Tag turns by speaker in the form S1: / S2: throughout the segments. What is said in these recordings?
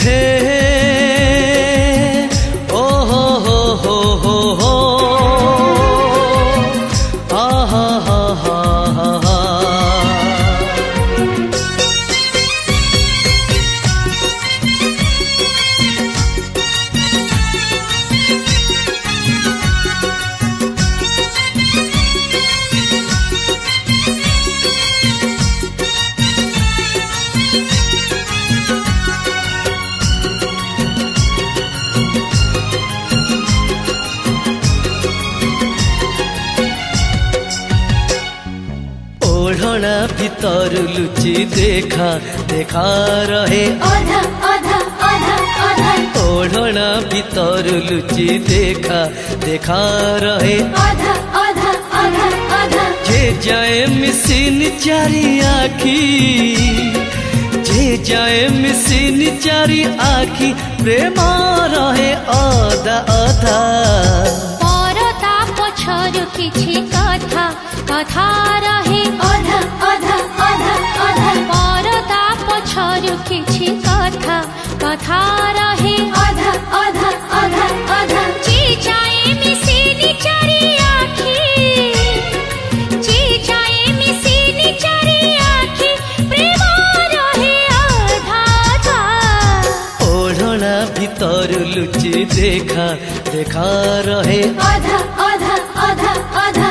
S1: हे ओ हो आ हा हा हा हा। ओढ़ना भीतर लुचि देखा देखा रहे
S2: आधा आधा आधा आधा।
S1: ओढ़ना भीतर लुचि देखा देखा रहे
S2: आधा आधा आधा आधा।
S1: जे जाए मिसिन चारी आखी, जे जाए मिसिन चारी आखी प्रेम रहे आधा आधा।
S2: परता पछरु किछि कथा कथा रहे आधा आधा आधा आधा। परता पछरु किछि कथा कथा रहे आधा आधा आधा आधा। जे जाए मिसिन चारी आखी, जे जाए मिसिन चारी आखी प्रेम रहे आधा आधा।
S1: ओढ़ना भीतर लुचि देखा देखा रहे
S2: आधा आधा आधा आधा।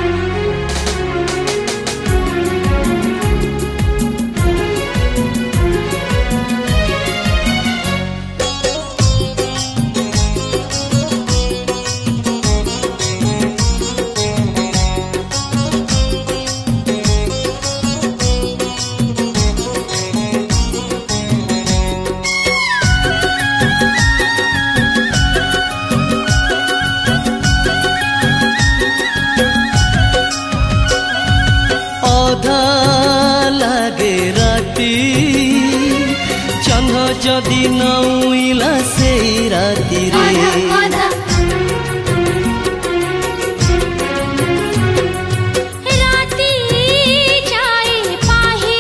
S2: आधा लागे राती चन्ह जदि नउइला से राती रे। राती जाए पाही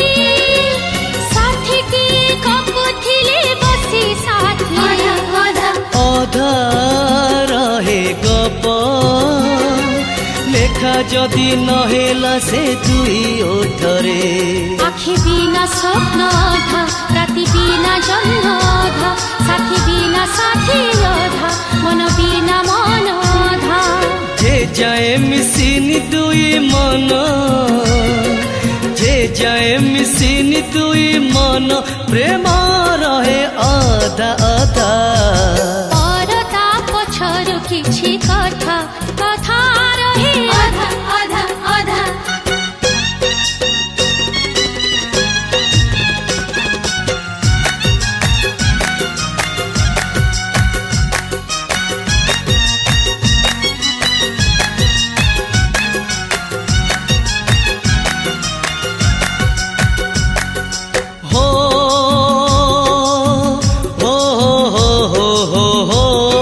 S2: साथी की कपुथिले बसी साथी।
S1: आधा रहे गप लेखा जदि नहेला से दुई ओठरे।
S2: आखि बिना स्वप्न अधा, राति बिना जन्म अधा, साथी बिना साथी अधा, मन बिना मन अधा।
S1: जे जाए मिसिन दुई मन, जे जाए मिसिन दुई मन प्रेम रहे आधा आधा।
S2: परता पछरु किछि कथा कथा रहे आधा आधा आधा।
S1: हो हो हो हो हो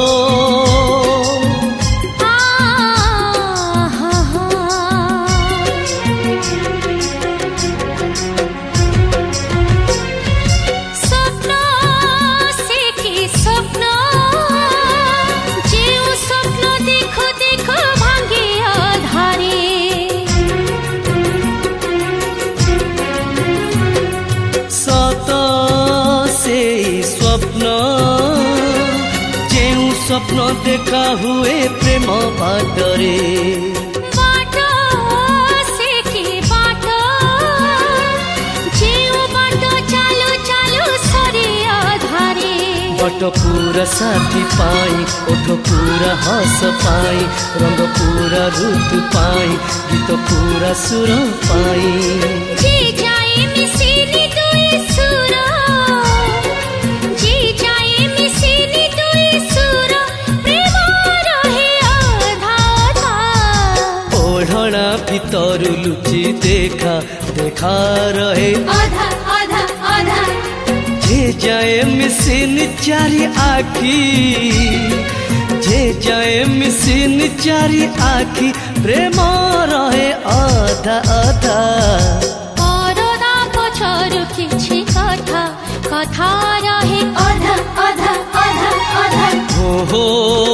S1: स्वप्न देखा हुए प्रेम बाटरे।
S2: बाट से कि बाट जेउ बाट चालू चालू सरी आधारे।
S1: बट पूरा साथी पाई, ओठ पूरा हस पाई, रंग पूरा ऋतु पाई, गीत पूरा सुर पाई।
S2: जे जाए मिसिन दुई सुर, जे जाए मिसिन दुई सुर प्रेम रहे आधा आधा।
S1: ओढ़ना भीतर लुचि देखा देखा रहे
S2: आधा आधा आधा।
S1: जे जाए मिसिन चारी आखी, जे जाए मिसिन चारी आखी प्रेम रहे आधा आधा।
S2: परदा पछरु किछि कथा कथा रहे अधा अधा अधा अधा
S1: हो